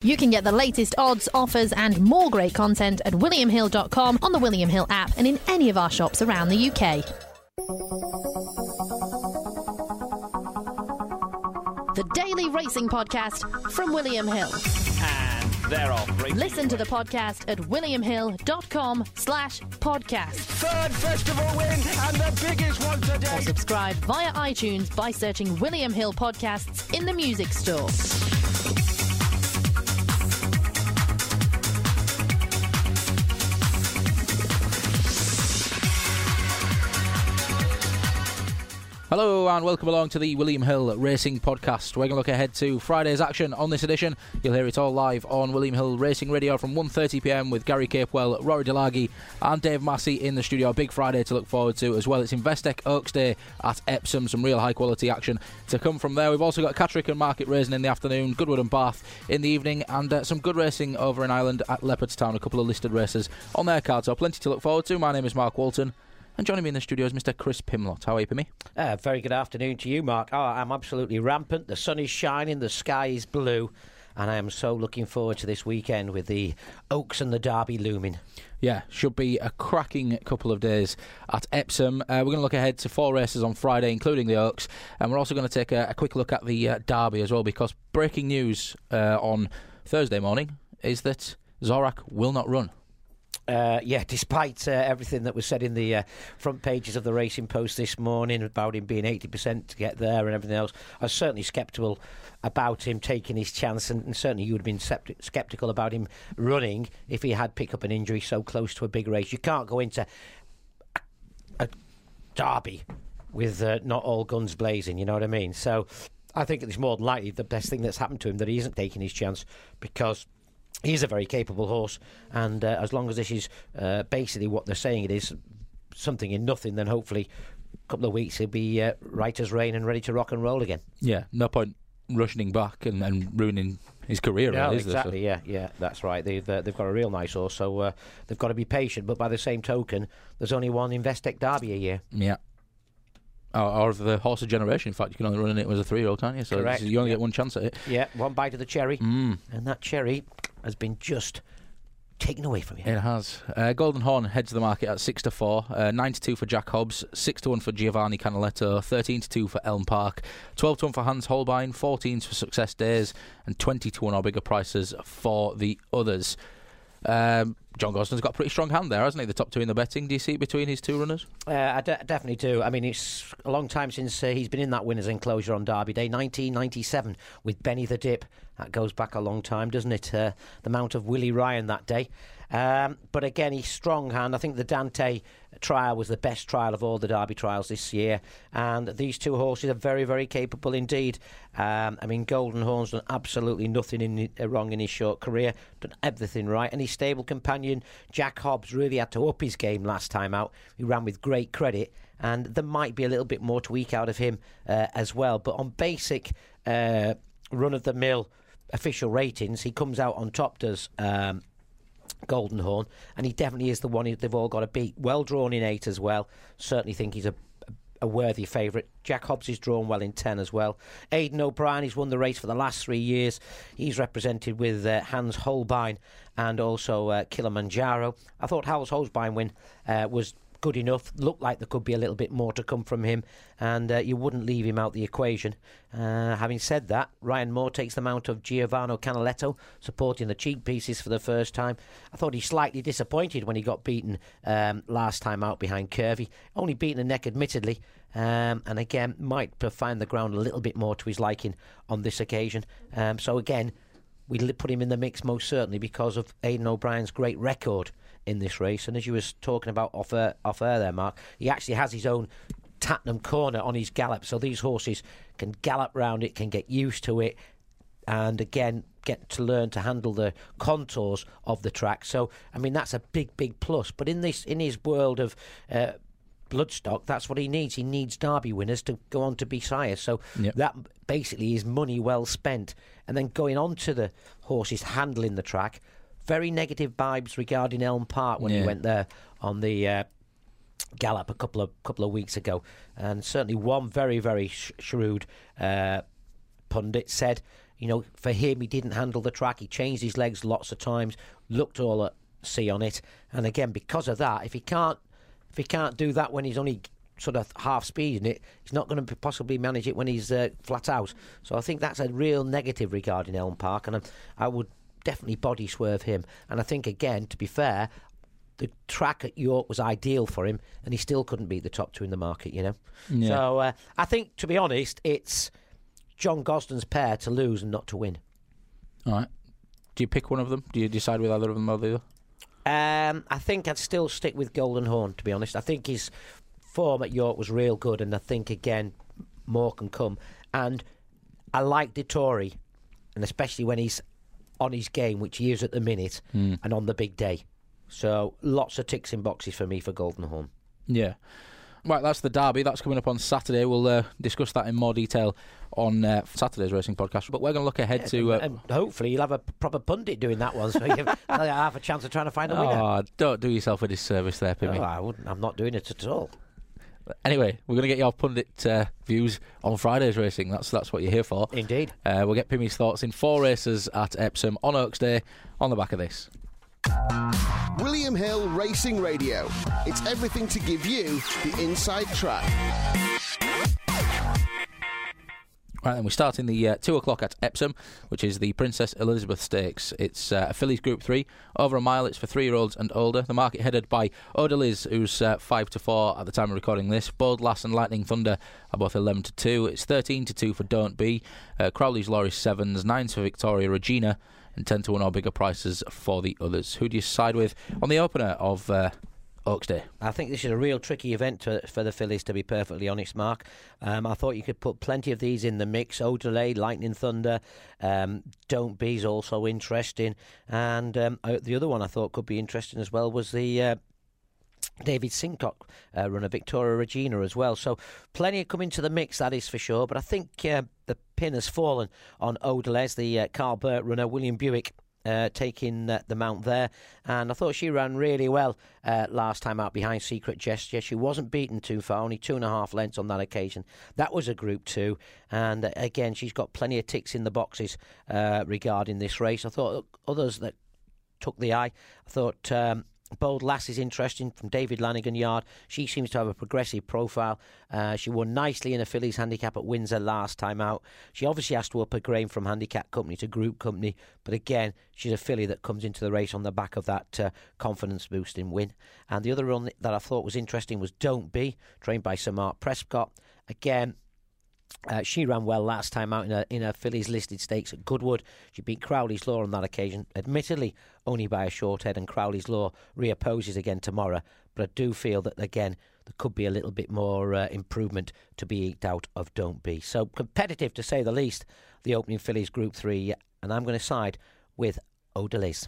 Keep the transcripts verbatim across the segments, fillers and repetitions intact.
You can get the latest odds, offers and more great content at william hill dot com, on the William Hill app and in any of our shops around the U K. The Daily Racing Podcast from William Hill. And they're off. Listen to the podcast at william hill dot com slash podcast. Third festival win and the biggest one today. Or subscribe via iTunes by searching William Hill Podcasts in the music store. Hello and welcome along to the William Hill Racing Podcast. We're going to look ahead to Friday's action on this edition. You'll hear it all live on William Hill Racing Radio from one thirty p m with Gary Capewell, Rory Delaghi and Dave Massey in the studio. A big Friday to look forward to as well. It's Investec Oaks Day at Epsom. Some real high quality action to come from there. We've also got Catterick and Market Racing in the afternoon, Goodwood and Bath in the evening, and uh, some good racing over in Ireland at Leopardstown. A couple of listed races on their card, so plenty to look forward to. My name is Mark Walton. And joining me in the studio is Mister Chris Pimlott. How are you, Pimmy? Uh, very good afternoon to you, Mark. Oh, I'm absolutely rampant. The sun is shining, the sky is blue, and I am so looking forward to this weekend with the Oaks and the Derby looming. Yeah, should be a cracking couple of days at Epsom. Uh, we're going to look ahead to four races on Friday, including the Oaks, and we're also going to take a, a quick look at the uh, Derby as well, because breaking news uh, on Thursday morning is that Zorak will not run. Uh, yeah, despite uh, everything that was said in the uh, front pages of the Racing Post this morning about him being eighty percent to get there and everything else, I was certainly sceptical about him taking his chance, and, and certainly you would have been sept- sceptical about him running if he had picked up an injury so close to a big race. You can't go into a, a derby with uh, not all guns blazing, you know what I mean? So I think it's more than likely the best thing that's happened to him that he isn't taking his chance, because he's a very capable horse, and uh, as long as this is uh, basically what they're saying it is, something in nothing, then hopefully a couple of weeks he'll be uh, right as rain and ready to rock and roll again. Yeah, no point rushing back and, and ruining his career. No, really, is exactly, there? yeah, yeah, that's right. They've uh, they've got a real nice horse, so uh, they've got to be patient, but by the same token, there's only one Investec Derby a year. Yeah. Or, or of the horse of generation. In fact, you can only run in it as a three-year-old, can't you? So Correct. you only yeah. get one chance at it. Yeah, one bite of the cherry, Mm. and that cherry has been just taken away from you. It has. Uh, Golden Horn heads the market at six to four, uh, nine to two for Jack Hobbs, six to one for Giovanni Canaletto, thirteen to two for Elm Park, twelve to one for Hans Holbein, fourteen for Success Days, and twenty to one or bigger prices for the others. Um, John Gosden's got a pretty strong hand there, hasn't he? The top two in the betting. Do you see it between his two runners? Uh, I de- definitely do. I mean, it's a long time since uh, he's been in that winner's enclosure on Derby Day, nineteen ninety-seven, with Benny the Dip. That goes back a long time, doesn't it? Uh, the mount of Willie Ryan that day. Um, but again, he's strong hand. I think the Dante trial was the best trial of all the Derby trials this year. And these two horses are very, very capable indeed. Um, I mean, Golden Horn's done absolutely nothing in, uh, wrong in his short career. Done everything right. And his stable companion, Jack Hobbs, really had to up his game last time out. He ran with great credit. And there might be a little bit more to eke out of him uh, as well. But on basic uh, run-of-the-mill official ratings, he comes out on top, does um, Golden Horn, and he definitely is the one they've all got to beat. Well drawn in eight as well. Certainly think he's a, a worthy favourite. Jack Hobbs is drawn well in ten as well. Aidan O'Brien, he's won the race for the last three years. He's represented with uh, Hans Holbein and also uh, Kilimanjaro. I thought Hans Holbein win uh, was good enough. Looked like there could be a little bit more to come from him, and uh, you wouldn't leave him out the equation. Uh, having said that, Ryan Moore takes the mount of Giovanni Canaletto, supporting the cheek pieces for the first time. I thought he slightly disappointed when he got beaten um, last time out behind Curvy. Only beaten a neck, admittedly, um, and again might find the ground a little bit more to his liking on this occasion. Um, so again, we put him in the mix most certainly because of Aidan O'Brien's great record in this race. And as you was talking about off air, off air there, Mark, he actually has his own Tattenham corner on his gallop, so these horses can gallop round it, can get used to it, and again get to learn to handle the contours of the track. So I mean, that's a big big plus. But in this in his world of uh, bloodstock, that's what he needs. He needs Derby winners to go on to be sires. So yep. that basically is money well spent. And then going on to the horses handling the track, very negative vibes regarding Elm Park when yeah. he went there on the uh, gallop a couple of couple of weeks ago, and certainly one very very sh- shrewd uh, pundit said, you know, for him, he didn't handle the track. He changed his legs lots of times, looked all at sea on it. And again, because of that, if he can't, if he can't do that when he's only sort of half speed in it, he's not going to possibly manage it when he's uh, flat out. So I think that's a real negative regarding Elm Park, and I, I would definitely body swerve him. And I think, again, to be fair, the track at York was ideal for him, and he still couldn't beat the top two in the market, you know. Yeah. So uh, I think, to be honest, it's John Gosden's pair to lose and not to win. All right. Do you pick one of them? Do you decide with either of them or the other? Um, I think I'd still stick with Golden Horn, to be honest. I think his form at York was real good, and I think, again, more can come. And I like Dettori, and especially when he's on his game, which he is at the minute, mm. and on the big day. So lots of ticks in boxes for me for Golden Horn. Yeah. Right, that's the Derby. That's coming up on Saturday. We'll uh, discuss that in more detail on uh, Saturday's racing podcast. But we're going to look ahead yeah, to... Uh, and hopefully you'll have a proper pundit doing that one, so you'll have a chance of trying to find a winner. Oh, don't do yourself a disservice there, Pimmy. No, I wouldn't. I'm not doing it at all. Anyway, we're going to get your pundit uh, views on Friday's racing. That's that's what you're here for. Indeed. Uh, we'll get Pimmy's thoughts in four races at Epsom on Oaks Day on the back of this. William Hill Racing Radio. It's everything to give you the inside track. Right, then we start in the uh, two o'clock at Epsom, which is the Princess Elizabeth Stakes. It's uh, a fillies Group three, over a mile. It's for three-year-olds and older. The market headed by Odaliz, who's uh, five to four at the time of recording this. Bold Lass and Lightning Thunder are both eleven to two. It's thirteen to two for Don't Be. Uh, Crowley's Laurie sevens, nines for Victoria Regina, and ten to one or bigger prices for the others. Who do you side with on the opener of uh, Oaks Day? I think this is a real tricky event to, for the fillies, to be perfectly honest, Mark. Um, I thought you could put plenty of these in the mix. Odelay, Lightning Thunder, um, Don't Be's also interesting. And um, uh, the other one I thought could be interesting as well was the... Uh, David Sincock uh, runner, Victoria Regina as well. So plenty of coming to the mix, that is for sure. But I think uh, the pin has fallen on Odales, the uh, Carl Burt runner, William Buick. Uh, taking uh, the mount there, and I thought she ran really well uh, last time out behind Secret Gesture. She wasn't beaten too far, only two and a half lengths on that occasion. That was a Group two, and uh, again she's got plenty of ticks in the boxes uh, regarding this race. I thought others that took the eye. I thought um, Bold Lass is interesting from David Lanigan Yard. She seems to have a progressive profile. Uh, she won nicely in a fillies handicap at Windsor last time out. She obviously has to up her game from handicap company to group company, but again, she's a filly that comes into the race on the back of that uh, confidence-boosting win. And the other one that I thought was interesting was Don't Be, trained by Sir Mark Prescott. Again, Uh, she ran well last time out in a, in a fillies listed stakes at Goodwood. She beat Crowley's Law on that occasion, admittedly only by a short head, and Crowley's Law reopposes again tomorrow. But I do feel that, again, there could be a little bit more uh, improvement to be eked out of Don't Be. So competitive, to say the least, the opening fillies Group three, and I'm going to side with Odaliz.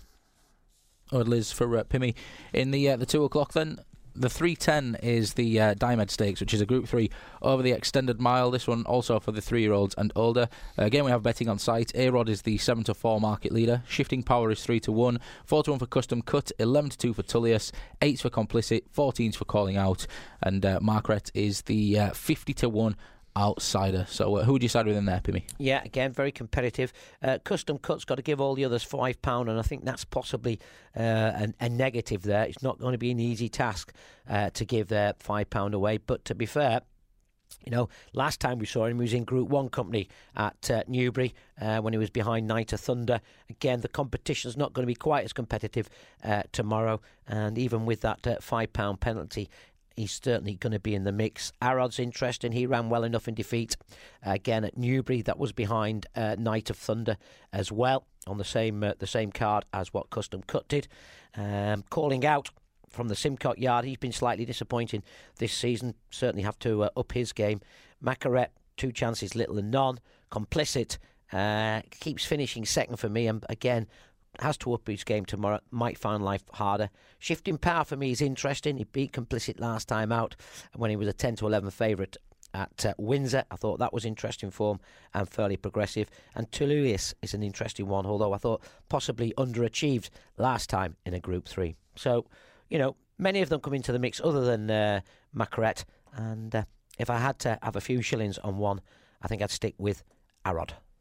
Odaliz for uh, Pimmy. In the uh, the two o'clock then, the three ten is the uh, Dimed Stakes, which is a Group three over the extended mile. This one also for the three-year-olds and older. Uh, again, we have betting on site. A-Rod is the seven to four market leader. Shifting Power is three to one. four to one for Custom Cut. eleven to two for Tullius. eight for Complicit. fourteen for Calling Out. And uh, Margaret is the uh, fifty to one outsider. So uh, who would you side with in there, Pimmy? Yeah, again, very competitive. Uh, Custom Cut's got to give all the others five pounds, and I think that's possibly uh, an, a negative there. It's not going to be an easy task uh, to give their five pounds away. But to be fair, you know, last time we saw him, he was in Group one company at uh, Newbury uh, when he was behind Night of Thunder. Again, the competition's not going to be quite as competitive uh, tomorrow, and even with that uh, five pounds penalty, he's certainly going to be in the mix. Arod's interesting. He ran well enough in defeat. Uh, again, at Newbury, that was behind uh, Night of Thunder as well, on the same uh, the same card as what Custom Cut did. Um, calling Out from the Simcock Yard. He's been slightly disappointing this season. Certainly have to uh, up his game. Macaret, two chances, little and none. Complicit uh, keeps finishing second for me. And again, has to up his game tomorrow, might find life harder. Shifting Power for me is interesting. He beat Complicit last time out when he was a ten to eleven favourite at uh, Windsor. I thought that was interesting form and fairly progressive. And Toulouse is an interesting one, although I thought possibly underachieved last time in a Group three. So, you know, many of them come into the mix other than uh, Macaret. And uh, if I had to have a few shillings on one, I think I'd stick with Arod.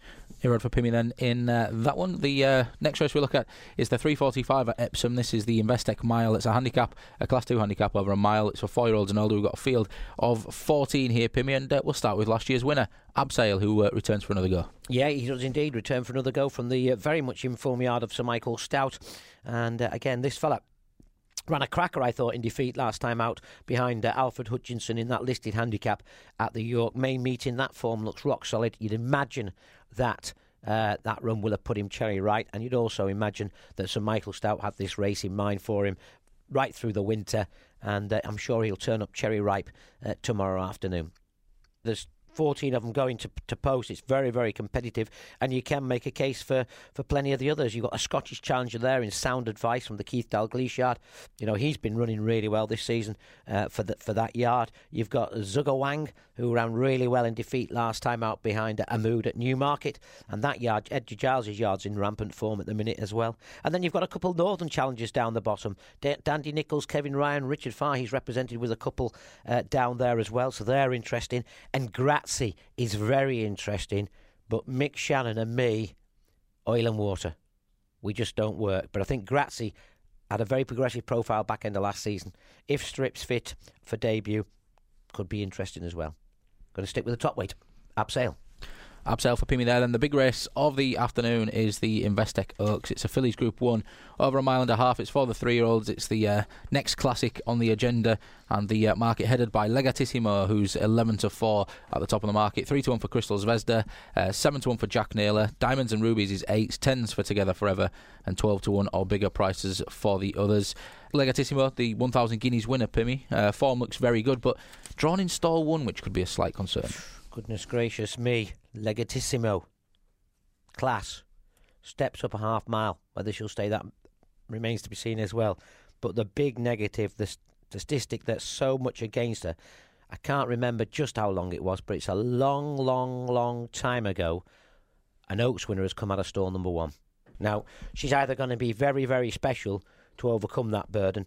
Hero for Pimmy then in uh, that one. The uh, next race we look at is the three forty-five at Epsom. This is the Investec Mile. It's a handicap, a Class two handicap over a mile. It's for four-year-olds and older. We've got a field of fourteen here, Pimmy, and uh, we'll start with last year's winner, Abseil, who uh, returns for another go. Yeah, he does indeed return for another go from the uh, very much informed yard of Sir Michael Stout. And uh, again, this fella ran a cracker, I thought, in defeat last time out behind uh, Alfred Hutchinson in that listed handicap at the York main meeting. That form looks rock solid. You'd imagine that uh, that run will have put him cherry right, and you'd also imagine that Sir Michael Stout had this race in mind for him right through the winter, and uh, I'm sure he'll turn up cherry ripe uh, tomorrow afternoon. There's fourteen of them going to to post. It's very, very competitive, and you can make a case for, for plenty of the others. You've got a Scottish challenger there in Sound Advice from the Keith Dalglish yard. You know, he's been running really well this season uh, for the, for that yard. You've got Zugawang, who ran really well in defeat last time out behind Amoud at Newmarket, and that yard, Edgar Giles' yard's in rampant form at the minute as well. And then you've got a couple of northern challengers down the bottom. D- Dandy Nichols, Kevin Ryan, Richard Farr, he's represented with a couple uh, down there as well, so they're interesting. And Grazzi is very interesting, but Mick Shannon and me, oil and water. We just don't work. But I think Grazzi had a very progressive profile back end of last season. If Strip's fit for debut, could be interesting as well. Going to stick with the top weight. Abseil. Abseil for Pimmy there. Then the big race of the afternoon is the Investec Oaks. It's a fillies Group one over a mile and a half. It's for the three-year-olds. It's the uh, next classic on the agenda, and the uh, market headed by Legatissimo, who's eleven to four at the top of the market. three to one for Crystal Zvezda, uh, seven to one for Jack Naylor. Diamonds and Rubies is eight, tens for Together Forever, and twelve to one or bigger prices for the others. Legatissimo, the one thousand guineas winner, Pimmy. Uh, form looks very good, but drawn in stall one, which could be a slight concern. Goodness gracious me. Legatissimo. Class. Steps up a half mile. Whether she'll stay that remains to be seen as well. But the big negative, the statistic that's so much against her, I can't remember just how long it was, but it's a long, long, long time ago an Oaks winner has come out of stall number one. Now, she's either going to be very, very special to overcome that burden,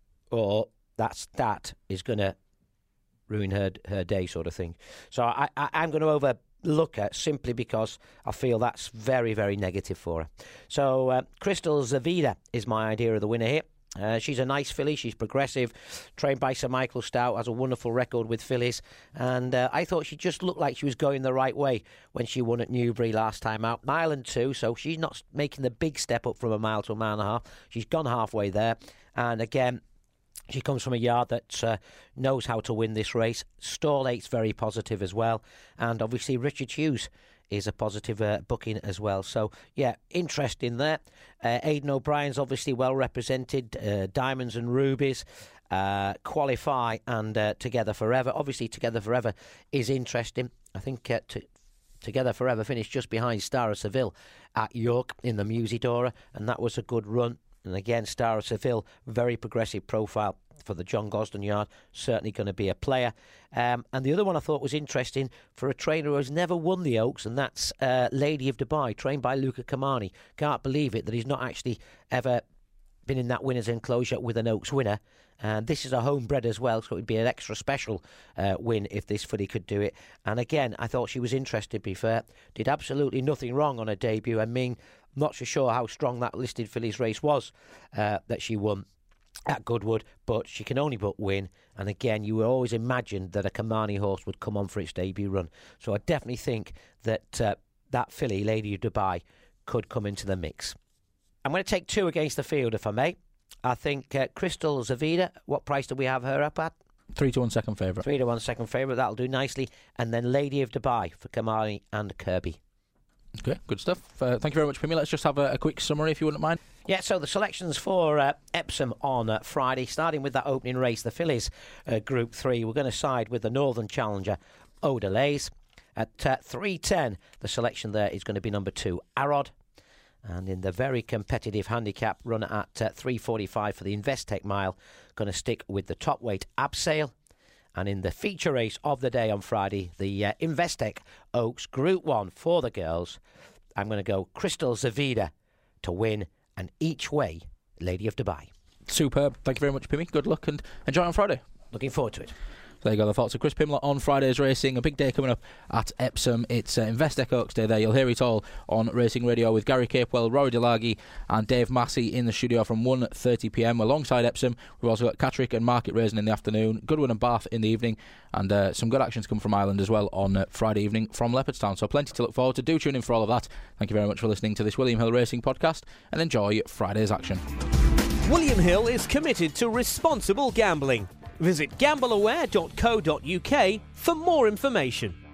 or that's, that is going to ruin her her day, sort of thing. So I, I, I'm going to overlook her simply because I feel that's very, very negative for her. So uh, Crystal Zavida is my idea of the winner here. Uh, she's a nice filly. She's progressive, trained by Sir Michael Stout, has a wonderful record with fillies, and uh, I thought she just looked like she was going the right way when she won at Newbury last time out. Mile and two, so she's not making the big step up from a mile to a mile and a half. She's gone halfway there, and again, she comes from a yard that uh, knows how to win this race. Stall eight's very positive as well. And obviously Richard Hughes is a positive uh, booking as well. So, yeah, interesting there. Uh, Aidan O'Brien's obviously well represented. Uh, Diamonds and Rubies, uh, Qualify and uh, Together Forever. Obviously Together Forever is interesting. I think uh, to Together Forever finished just behind Star of Seville at York in the Musidora, and that was a good run. And again, Star of Seville, very progressive profile for the John Gosden yard, certainly going to be a player. Um, and the other one I thought was interesting for a trainer who has never won the Oaks, and that's uh, Lady of Dubai, trained by Luca Kamani. Can't believe it that he's not actually ever been in that winner's enclosure with an Oaks winner. And this is a homebred as well, so it would be an extra special uh, win if this filly could do it. And again, I thought she was interested, to be fair. Did absolutely nothing wrong on her debut. I mean, I'm not so sure how strong that listed fillies race was uh, that she won at Goodwood, but she can only but win. And again, you would always imagine that a Kamani horse would come on for its debut run. So I definitely think that uh, that filly, Lady of Dubai, could come into the mix. I'm going to take two against the field, if I may. I think uh, Crystal Zavida, what price do we have her up at? Three to one second favourite. Three to one second favourite, that'll do nicely. And then Lady of Dubai for Kamani and Kirby. Okay, good stuff. Uh, thank you very much, Pimmy. Let's just have a, a quick summary, if you wouldn't mind. Yeah, so the selections for uh, Epsom on uh, Friday, starting with that opening race, the fillies uh, Group three. We're going to side with the Northern Challenger, Odelais. At uh, three ten, the selection there is going to be number two, Arod. And in the very competitive handicap run at uh, three forty-five for the Investec Mile, going to stick with the top weight, Abseil. And in the feature race of the day on Friday, the uh, Investec Oaks Group one for the girls, I'm going to go Crystal Zavida to win, and each way, Lady of Dubai. Superb. Thank you very much, Pimmy. Good luck and enjoy on Friday. Looking forward to it. there you go, the thoughts of Chris Pimler on Friday's racing. A big day coming up at Epsom. It's uh, Investec Oaks Day there. You'll hear it all on Racing Radio with Gary Capewell, Rory Delagi and Dave Massey in the studio from one thirty p m alongside Epsom. We've also got Catterick and Market Racing in the afternoon, Goodwin and Bath in the evening, and uh, some good actions come from Ireland as well on uh, Friday evening from Leopardstown. So plenty to look forward to. Do tune in for all of that. Thank you very much for listening to this William Hill Racing podcast and enjoy Friday's action. William Hill is committed to responsible gambling. Visit gamble aware dot co dot U K for more information.